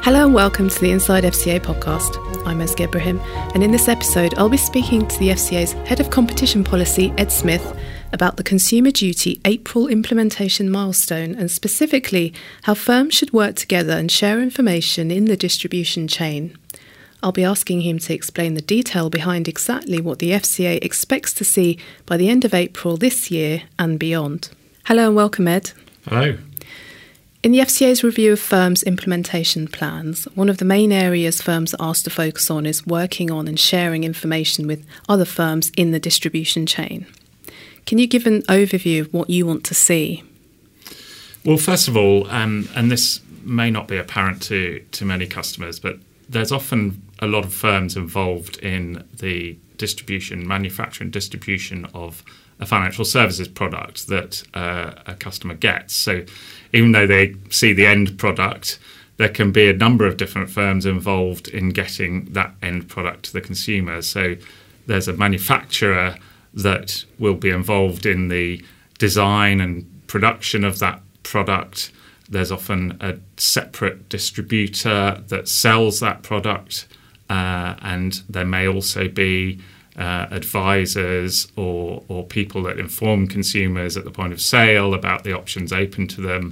Hello and welcome to the Inside FCA podcast. I'm Ezgi Ibrahim, and in this episode I'll be speaking to the FCA's Head of Competition Policy, Ed Smith, about the Consumer Duty April implementation milestone and specifically how firms should work together and share information in the distribution chain. I'll be asking him to explain the detail behind exactly what the FCA expects to see by the end of April this year and beyond. Hello and welcome, Ed. Hello. In the FCA's review of firms' implementation plans, one of the main areas firms are asked to focus on is working on and sharing information with other firms in the distribution chain. Can you give an overview of what you want to see? Well, first of all, and this may not be apparent to many customers, but there's often a lot of firms involved in the manufacture and distribution of a financial services product that a customer gets. So even though they see the end product, there can be a number of different firms involved in getting that end product to the consumer. So there's a manufacturer that will be involved in the design and production of that product. There's often a separate distributor that sells that product, and there may also be advisors or people that inform consumers at the point of sale about the options open to them.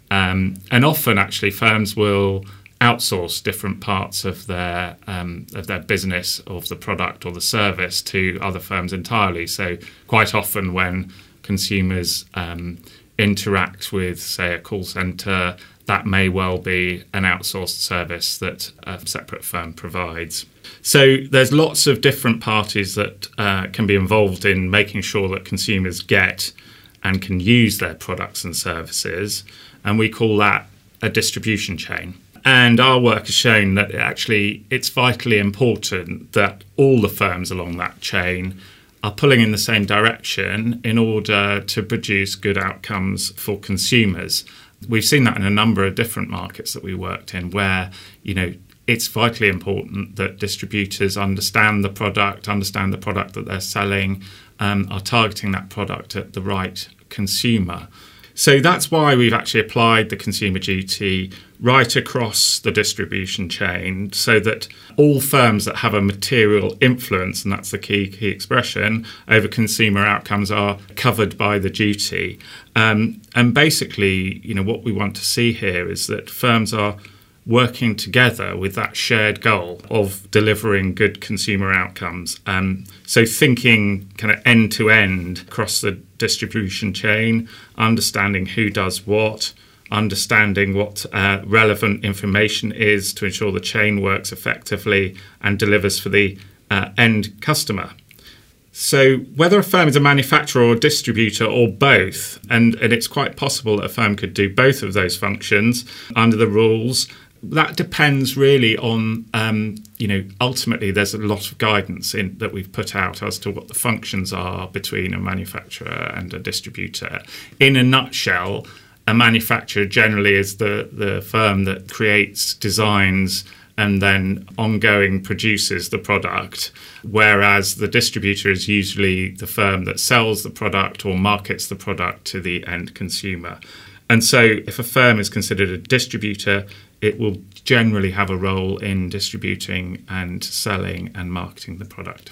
And often, actually, firms will outsource different parts of their business, of the product or the service, to other firms entirely. So quite often when consumers interact with, say, a call centre, that may well be an outsourced service that a separate firm provides. So there's lots of different parties that can be involved in making sure that consumers get and can use their products and services, and we call that a distribution chain. And our work has shown that actually it's vitally important that all the firms along that chain are pulling in the same direction in order to produce good outcomes for consumers. We've seen that in a number of different markets that we worked in where, it's vitally important that distributors understand the product that they're selling, are targeting that product at the right consumer. So that's why we've actually applied the Consumer Duty right across the distribution chain so that all firms that have a material influence, and that's the key expression, over consumer outcomes are covered by the duty. And basically, what we want to see here is that firms are working together with that shared goal of delivering good consumer outcomes. So thinking kind of end to end across the distribution chain, understanding who does what, understanding what relevant information is to ensure the chain works effectively and delivers for the end customer. So whether a firm is a manufacturer or a distributor or both, and it's quite possible that a firm could do both of those functions under the rules, that depends really on, ultimately there's a lot of guidance that we've put out as to what the functions are between a manufacturer and a distributor. In a nutshell, a manufacturer generally is the firm that creates, designs, and then ongoing produces the product, whereas the distributor is usually the firm that sells the product or markets the product to the end consumer. And so if a firm is considered a distributor, it will generally have a role in distributing and selling and marketing the product.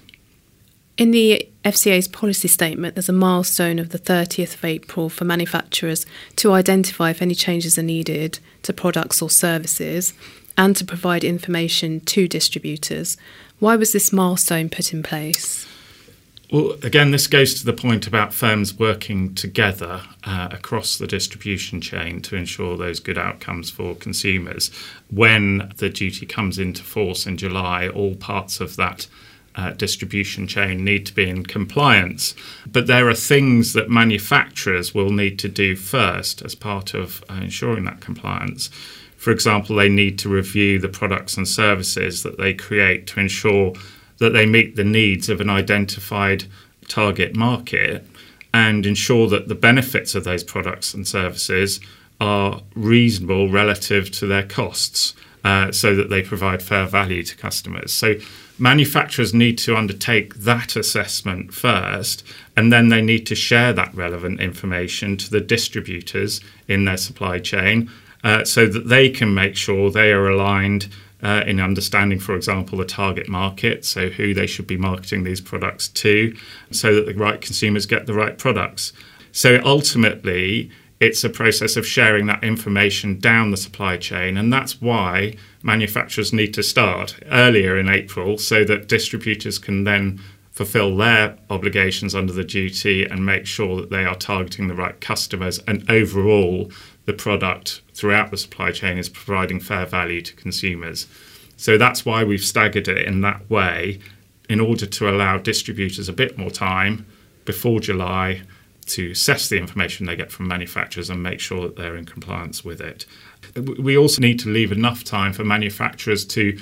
In the FCA's policy statement, there's a milestone of the 30th of April for manufacturers to identify if any changes are needed to products or services and to provide information to distributors. Why was this milestone put in place? Well, again, this goes to the point about firms working together across the distribution chain to ensure those good outcomes for consumers. When the duty comes into force in July, all parts of that distribution chain need to be in compliance. But there are things that manufacturers will need to do first as part of ensuring that compliance. For example, they need to review the products and services that they create to ensure that they meet the needs of an identified target market and ensure that the benefits of those products and services are reasonable relative to their costs, so that they provide fair value to customers. So manufacturers need to undertake that assessment first, and then they need to share that relevant information to the distributors in their supply chain so that they can make sure they are aligned in understanding, for example, the target market, so who they should be marketing these products to, so that the right consumers get the right products. So ultimately, it's a process of sharing that information down the supply chain, and that's why manufacturers need to start earlier in April so that distributors can then fulfill their obligations under the duty and make sure that they are targeting the right customers, and overall the product throughout the supply chain is providing fair value to consumers. So that's why we've staggered it in that way, in order to allow distributors a bit more time before July to assess the information they get from manufacturers and make sure that they're in compliance with it. We also need to leave enough time for manufacturers to,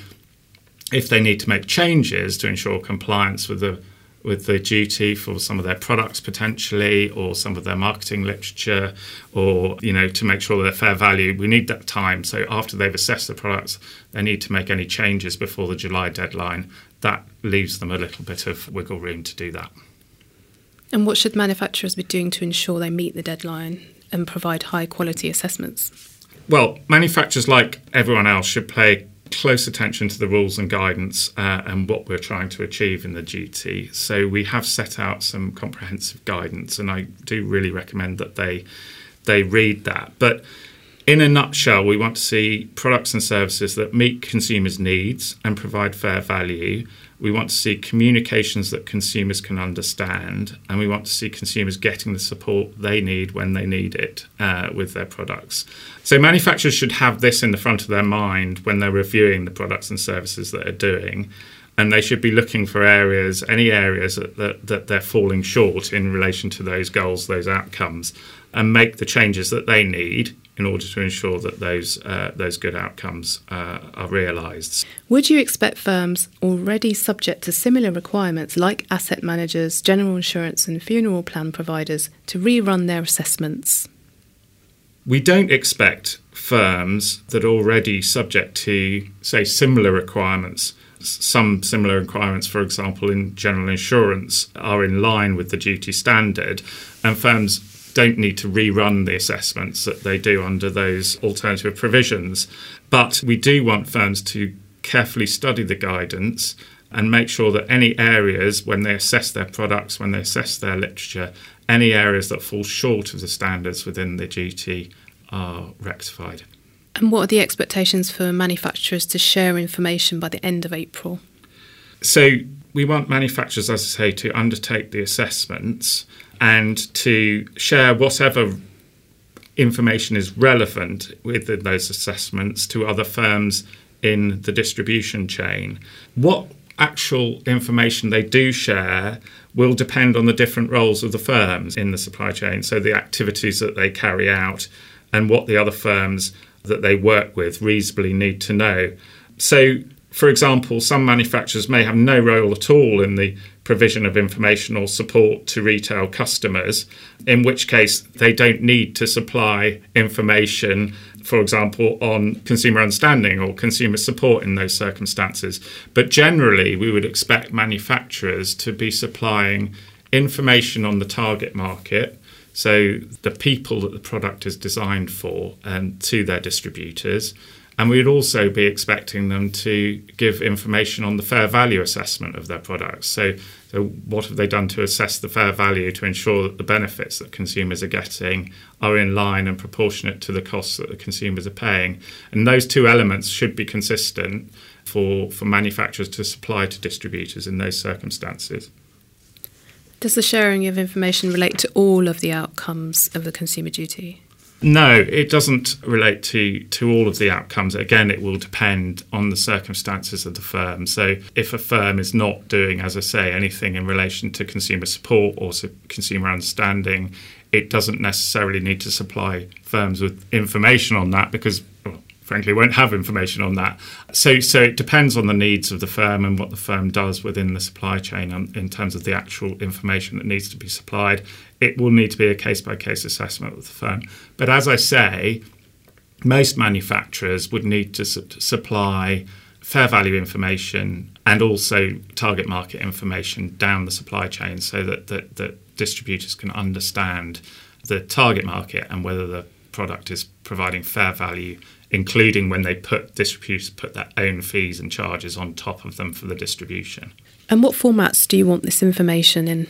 if they need to make changes to ensure compliance with the duty for some of their products potentially, or some of their marketing literature, or to make sure they're fair value, we need that time. So after they've assessed the products, they need to make any changes before the July deadline. That leaves them a little bit of wiggle room to do that. And what should manufacturers be doing to ensure they meet the deadline and provide high quality assessments? Well, manufacturers, like everyone else, should pay close attention to the rules and guidance and what we're trying to achieve in the duty. So we have set out some comprehensive guidance, and I do really recommend that they read that. But in a nutshell, we want to see products and services that meet consumers' needs and provide fair value. We want to see communications that consumers can understand, and we want to see consumers getting the support they need when they need it with their products. So manufacturers should have this in the front of their mind when they're reviewing the products and services that they're doing, and they should be looking for any areas that they're falling short in relation to those goals, those outcomes, and make the changes that they need in order to ensure that those good outcomes are realised. Would you expect firms already subject to similar requirements, like asset managers, general insurance and funeral plan providers, to rerun their assessments? We don't expect firms that are already subject to, say, similar requirements. Some similar requirements, for example, in general insurance, are in line with the duty standard, and firms don't need to rerun the assessments that they do under those alternative provisions. But we do want firms to carefully study the guidance and make sure that any areas, when they assess their products, when they assess their literature, any areas that fall short of the standards within the duty are rectified. And what are the expectations for manufacturers to share information by the end of April? So we want manufacturers, as I say, to undertake the assessments and to share whatever information is relevant within those assessments to other firms in the distribution chain. What actual information they do share will depend on the different roles of the firms in the supply chain, so the activities that they carry out and what the other firms that they work with reasonably need to know. So, for example, some manufacturers may have no role at all in the provision of information or support to retail customers, in which case they don't need to supply information, for example, on consumer understanding or consumer support in those circumstances. But generally, we would expect manufacturers to be supplying information on the target market, so the people that the product is designed for, to their distributors. And we'd also be expecting them to give information on the fair value assessment of their products. So what have they done to assess the fair value to ensure that the benefits that consumers are getting are in line and proportionate to the costs that the consumers are paying? And those two elements should be consistent for manufacturers to supply to distributors in those circumstances. Does the sharing of information relate to all of the outcomes of the consumer duty? No, it doesn't relate to all of the outcomes. Again, it will depend on the circumstances of the firm. So if a firm is not doing, as I say, anything in relation to consumer support or consumer understanding, it doesn't necessarily need to supply firms with information on that because, frankly, won't have information on that. So it depends on the needs of the firm and what the firm does within the supply chain in terms of the actual information that needs to be supplied. It will need to be a case-by-case assessment with the firm. But as I say, most manufacturers would need to supply fair value information and also target market information down the supply chain so that distributors can understand the target market and whether the product is providing fair value, including when distributors put their own fees and charges on top of them for the distribution. And what formats do you want this information in?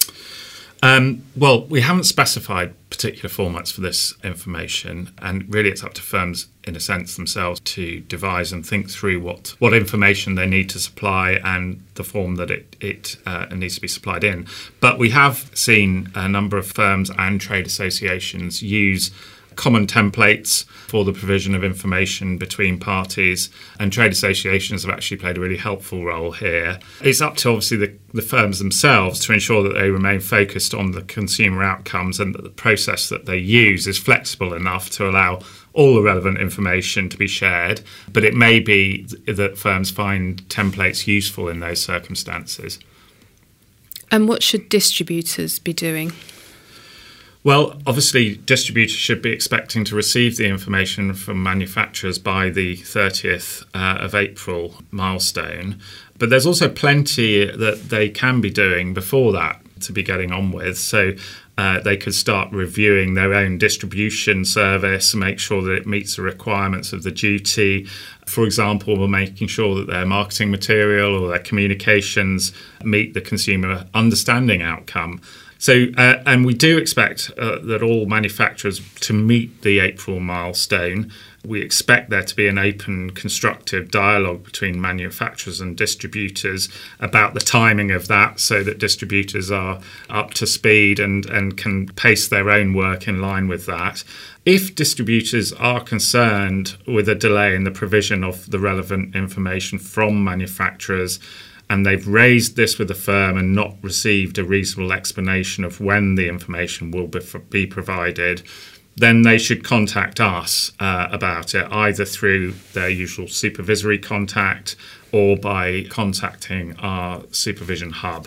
Well, we haven't specified particular formats for this information, and really it's up to firms, in a sense, themselves to devise and think through what information they need to supply and the form that it needs to be supplied in. But we have seen a number of firms and trade associations use common templates for the provision of information between parties, and trade associations have actually played a really helpful role here. It's up to obviously the firms themselves to ensure that they remain focused on the consumer outcomes and that the process that they use is flexible enough to allow all the relevant information to be shared, but it may be that firms find templates useful in those circumstances. And what should distributors be doing? Well, obviously, distributors should be expecting to receive the information from manufacturers by the 30th of April milestone. But there's also plenty that they can be doing before that to be getting on with. So they could start reviewing their own distribution service, make sure that it meets the requirements of the duty. For example, making sure that their marketing material or their communications meet the consumer understanding outcome. So, and we do expect that all manufacturers to meet the April milestone. We expect there to be an open, constructive dialogue between manufacturers and distributors about the timing of that, so that distributors are up to speed and can pace their own work in line with that. If distributors are concerned with a delay in the provision of the relevant information from manufacturers, and they've raised this with the firm and not received a reasonable explanation of when the information will be provided, then they should contact us about it, either through their usual supervisory contact or by contacting our supervision hub.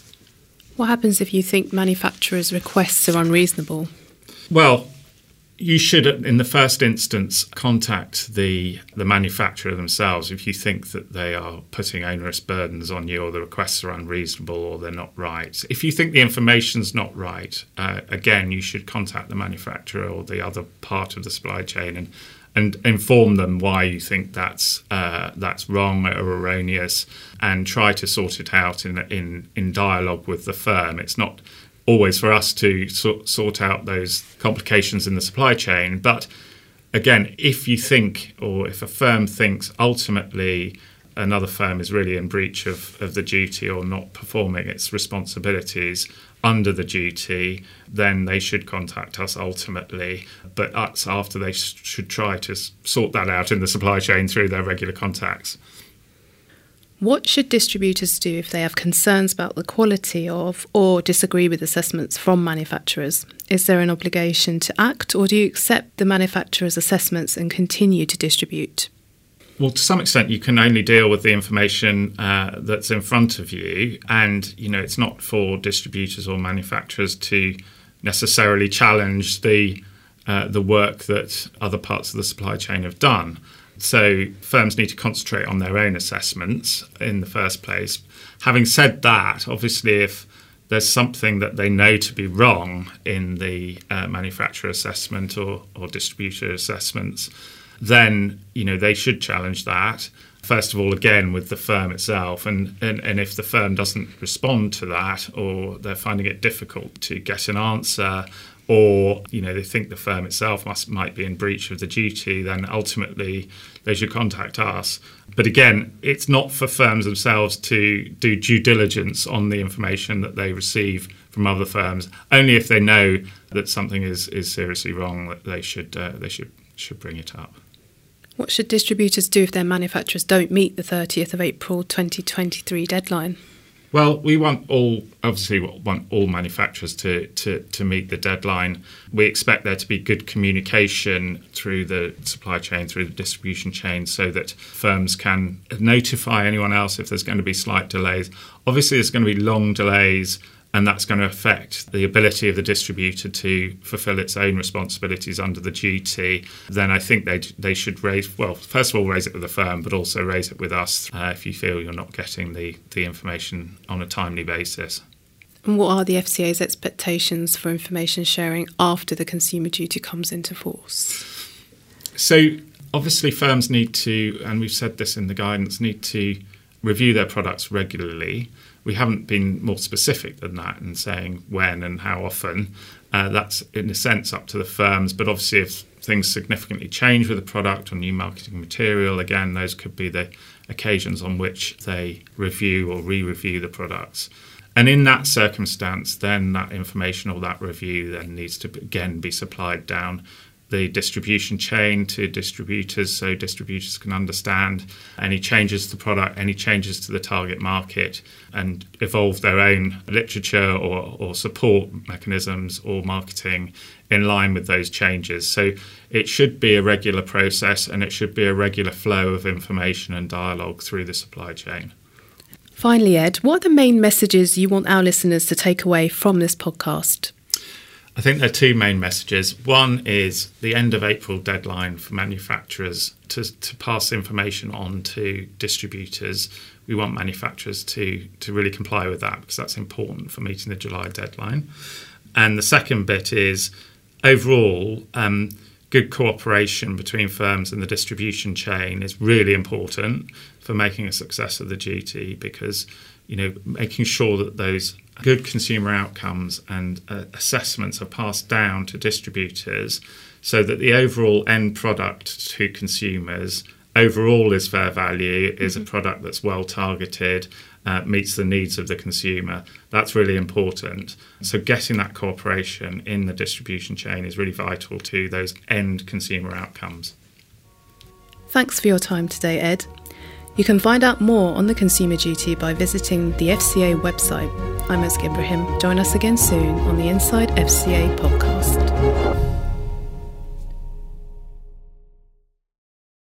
What happens if you think manufacturers' requests are unreasonable? Well, you should, in the first instance, contact the manufacturer themselves if you think that they are putting onerous burdens on you or the requests are unreasonable or they're not right. If you think the information's not right, again, you should contact the manufacturer or the other part of the supply chain and inform them why you think that's wrong or erroneous, and try to sort it out in dialogue with the firm. It's not always for us to sort out those complications in the supply chain. But again, if you think, or if a firm thinks ultimately another firm is really in breach of the duty or not performing its responsibilities under the duty, then they should contact us ultimately. But us after, they should try to sort that out in the supply chain through their regular contacts. What should distributors do if they have concerns about the quality of or disagree with assessments from manufacturers? Is there an obligation to act, or do you accept the manufacturer's assessments and continue to distribute? Well, to some extent, you can only deal with the information that's in front of you, and it's not for distributors or manufacturers to necessarily challenge the work that other parts of the supply chain have done. So firms need to concentrate on their own assessments in the first place. Having said that, obviously, if there's something that they know to be wrong in the manufacturer assessment or distributor assessments, then they should challenge that. First of all, again, with the firm itself, and if the firm doesn't respond to that, or they're finding it difficult to get an answer, or they think the firm itself might be in breach of the duty, then ultimately they should contact us. But again, it's not for firms themselves to do due diligence on the information that they receive from other firms. Only if they know that something is seriously wrong, that they should bring it up. What should distributors do if their manufacturers don't meet the 30th of April 2023 deadline? Well, we want all manufacturers to meet the deadline. We expect there to be good communication through the supply chain, through the distribution chain, so that firms can notify anyone else if there's going to be slight delays. Obviously, there's going to be long delays, and that's going to affect the ability of the distributor to fulfil its own responsibilities under the duty. Then I think they should first of all raise it with the firm, but also raise it with us if you feel you're not getting the information on a timely basis. And what are the FCA's expectations for information sharing after the Consumer Duty comes into force? So obviously firms need to, and we've said this in the guidance, need to review their products regularly. We haven't been more specific than that in saying when and how often. That's in a sense up to the firms, but obviously if things significantly change with the product or new marketing material, again, those could be the occasions on which they review or re-review the products. And in that circumstance, then that information or that review then needs to again be supplied down the distribution chain to distributors, so distributors can understand any changes to the product, any changes to the target market, and evolve their own literature or support mechanisms or marketing in line with those changes. So it should be a regular process, and it should be a regular flow of information and dialogue through the supply chain. Finally, Ed, what are the main messages you want our listeners to take away from this podcast? I think there are two main messages. One is the end of April deadline for manufacturers to pass information on to distributors. We want manufacturers to really comply with that because that's important for meeting the July deadline. And the second bit is overall, good cooperation between firms and the distribution chain is really important for making a success of the duty because, making sure that those good consumer outcomes and assessments are passed down to distributors so that the overall end product to consumers overall is fair value, is a product that's well targeted, meets the needs of the consumer. That's really important. So getting that cooperation in the distribution chain is really vital to those end consumer outcomes. Thanks for your time today, Ed. You can find out more on the Consumer Duty by visiting the FCA website. I'm Eskia Ibrahim. Join us again soon on the Inside FCA podcast.